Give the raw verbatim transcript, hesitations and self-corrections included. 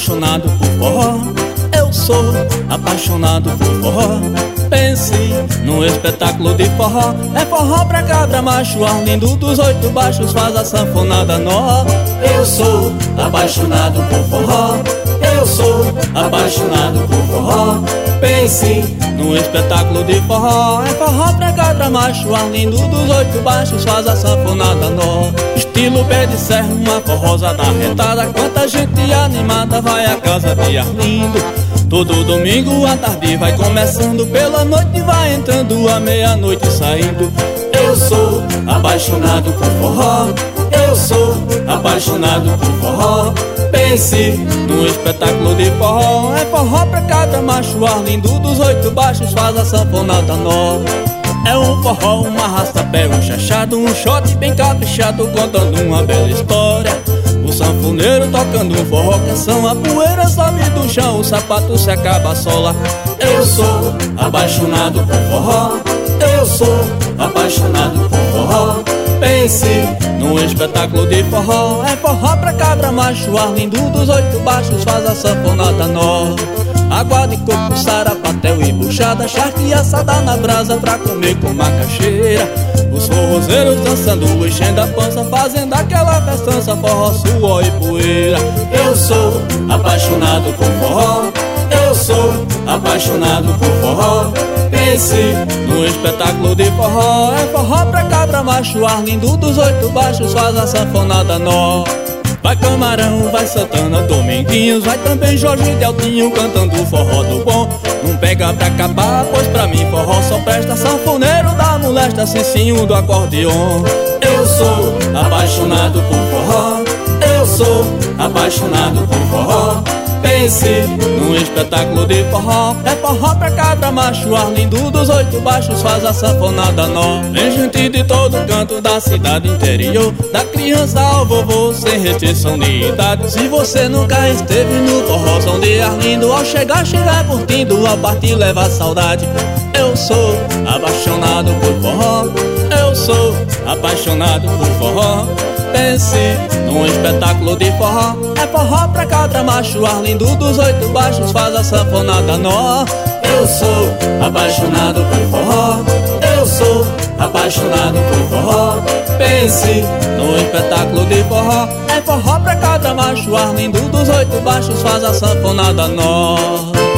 apaixonado por forró. Eu sou apaixonado por forró. Pense num espetáculo de forró. É forró pra cabra macho, Arlindo dos oito baixos faz a sanfonada nó. Eu sou apaixonado por forró. Eu sou apaixonado por forró. Pense num espetáculo de forró. É forró pra cabra macho, Arlindo dos oito baixos faz a sanfonada nó. Estilo pé de serra, uma forrosada arretada. Quanta gente animada vai à casa de Arlindo. Todo domingo à tarde vai começando, pela noite vai entrando, à meia-noite saindo. Eu sou apaixonado por forró. Eu sou apaixonado por forró. Pense num espetáculo de forró. É forró pra cada macho, Arlindo dos oito baixos faz a sanfonada nó. É um forró, um arrasta-pé, um chachado, um shot bem caprichado, contando uma bela história. O sanfoneiro tocando um forró canção, a poeira sobe do chão, o sapato se acaba a sola. Eu sou apaixonado por forró. Eu sou apaixonado por forró. Pense num espetáculo de forró. É forró pra cabra macho, Arlindo dos oito baixos faz a sanfonada nó. Água de coco, sarapatel e buchada, charque assada na brasa pra comer com macaxeira. Os forrozeiros dançando, enchendo a pança, fazendo aquela festança, forró, suor e poeira. Eu sou apaixonado por forró. Eu sou apaixonado por forró. Pense num espetáculo de forró. É forró pra cabra macho, Arlindo dos oito baixos faz a sanfonada nó. Vai Camarão, vai Santana, Dominguinhos, vai também Jorge Deltinho cantando o forró do bom. Não pega pra acabar, pois pra mim forró só presta. Sanfoneiro da molesta, cicinho do acordeon. Eu sou apaixonado por forró. Eu sou apaixonado por forró. Pense num espetáculo de forró. É forró pra cada macho, Arlindo dos oito baixos faz a sanfonada nó. Vem gente de todo canto da cidade interior, da criança ao vovô, sem restrição de idade. Se você nunca esteve no forrózão de Arlindo, ao chegar, chegar curtindo, ao partir leva saudade. Eu sou apaixonado por forró. Eu sou apaixonado por forró. Pense num espetáculo de forró. É forró pra cabra macho, Arlindo dos oito baixos faz a sanfonada nó. Eu sou apaixonado por forró. Eu sou apaixonado por forró. Pense num espetáculo de forró. É forró pra cabra macho, Arlindo dos oito baixos faz a sanfonada nó.